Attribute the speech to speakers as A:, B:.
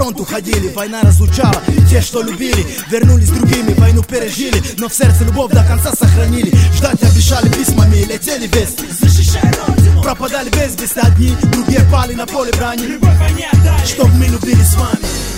A: фронт уходили, война разлучала. Те, что любили, вернулись другими, войну пережили, но в сердце любовь до конца сохранили. Ждать обещали письмами, летели вести, защищай родину. Пропадали без вести одни, другие пали на поле брани. Чтоб мы любили с вами.